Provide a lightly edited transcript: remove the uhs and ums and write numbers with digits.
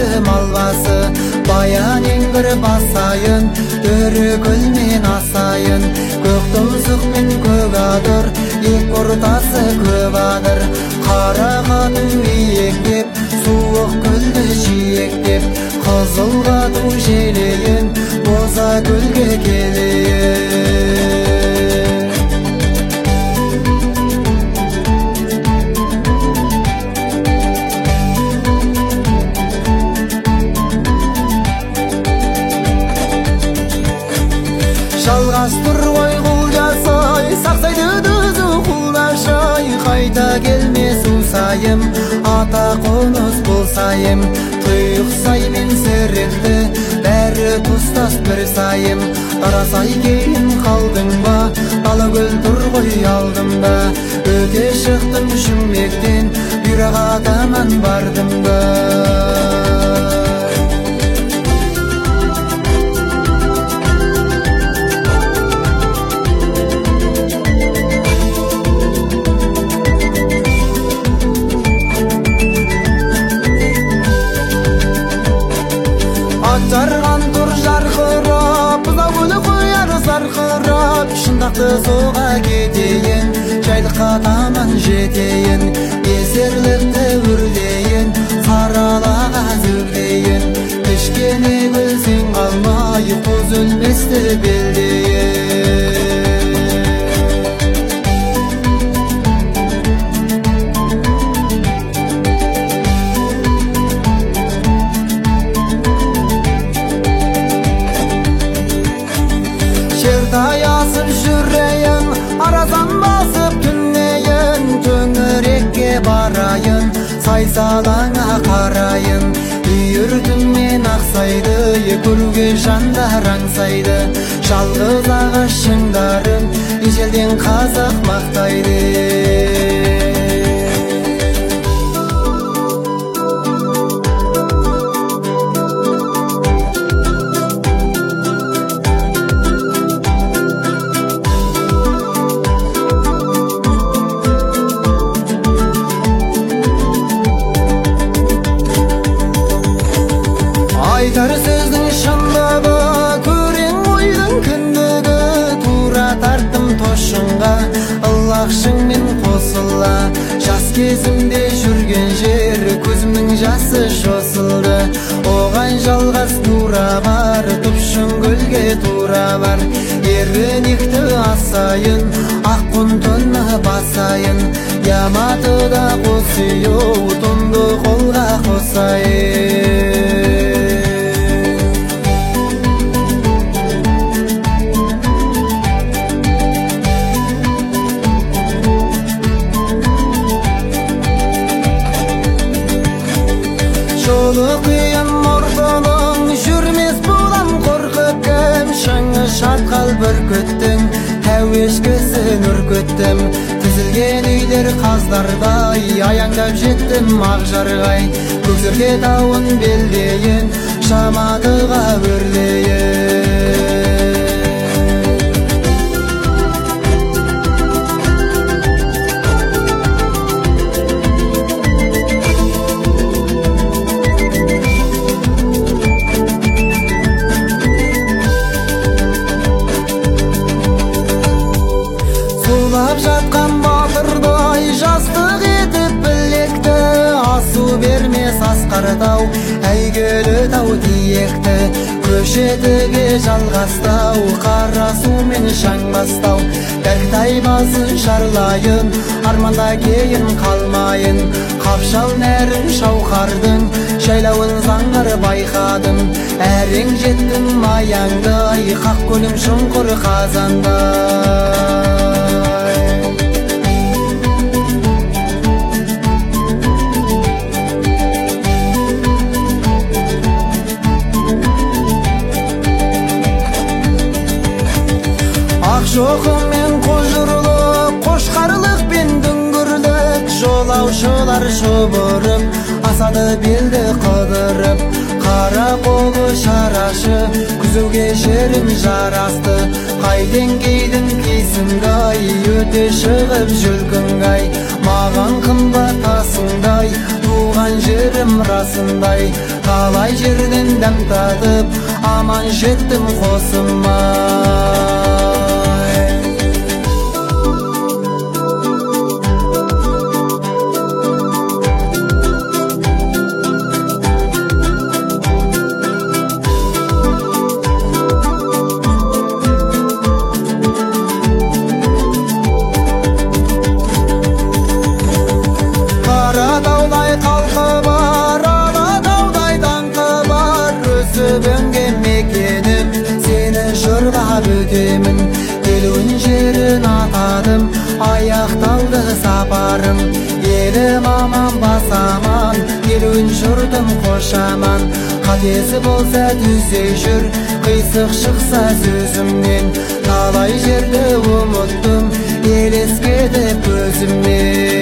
көктем албасы, баян еңгір басайын, төрі көлмен асайын. Көк тұмсық мен көк адыр, ек ортасы көп адыр. Қарағату иектеп, суық көлді жиектеп, қызылғату желейін, боза көлге келейін. Жалғас тұр ғой құл жасай, сақсайды дүзі құлашай. Қайта келмес ұсайым, ата қоныс болсайым. Тұйықсай мен сіректі, бәрі тұстас бір сайым. Тарасай кейін қалдың ба, дала көл тұр ғой алдымда. Өте шықтым жұмектен, бұйраға таман бардым ба. Жарған тұр жарқырап, бұзау көлі қояр сарқырап. Шындақты соға кетейін, жайлыққа таман жетейін. Есерлікті үрлейін, қаралаға зүгдейін. Кішкене көлсен қалмай, қоз өлместі белдейін. Таясып жүрейін, аразан басып түнейін. Төңірекке барайын, сайсалаңа қарайын. Үйірдіммен ақсайды, көруге жандар аңсайды. Жалғыз ағаш шыңдарын ежелден қазақ мақтайды. Айтар сөздің шындығы, көрең ойдың кіндігі. Тура тарттым тошынға, ылақшыңмен қосыла. Жас кезімде жүрген жер, көзімнің жасы жосылды. Оған жалғас тура бар, тұпшын көлге тура бар. Еркінекті асайын, аққұн тонны басайын. Яматыда қосыйу, тұнды қолға қосайын. Жолы қиын ортаның, жүрмес болам қорқып кім. Шыңы шатқал бүркіттің, тәуешкісін үркіттім. Тізілген үйлер қаздардай, аяңдап жеттім ақжарғай. Көксерке тауын белдейін, Шаматыға өрлейін. Сулап жатқан батырдай, жастық етіп білекті. Асу бермес асқартау, әйгілі тау тиекті. Көшетіге жалғастау, қара сумен шаң бастау. Бәрктай басын шарлайын, арманда кейін қалмайын. Қапшал нәрін шауқардың, жайлауын заңғыр байқадым. Әрең жеттім аяңдай, қақ көлім шұңқыр қазандай. Ақшоқымен қожырлық, қошқарлық пен дүңгірлік. Жолаушылар шұбырып, асады белді қыдырып. Қара қолы шарашы, күзуге жерім жарасты. Қайден кейдің өте шығып жүргіңгай, маған қымбат асыңдай, туған туған жерім расындай, талай жерден дәм татып аман жеттім қосыма. Қаратаудай қалқы бар, Алатаудай даңқы бар, өсіп-өнген мекенім, сені жырлап өтемін. Келуін жерін атадым, аяқталды сапарым. Елім аман басаман, келуін жұртым қошаман. Қатесі болса түзей жүр, қисық шықса сөзімнен. Талай жерді ұмыттым, елескеді көзіммен.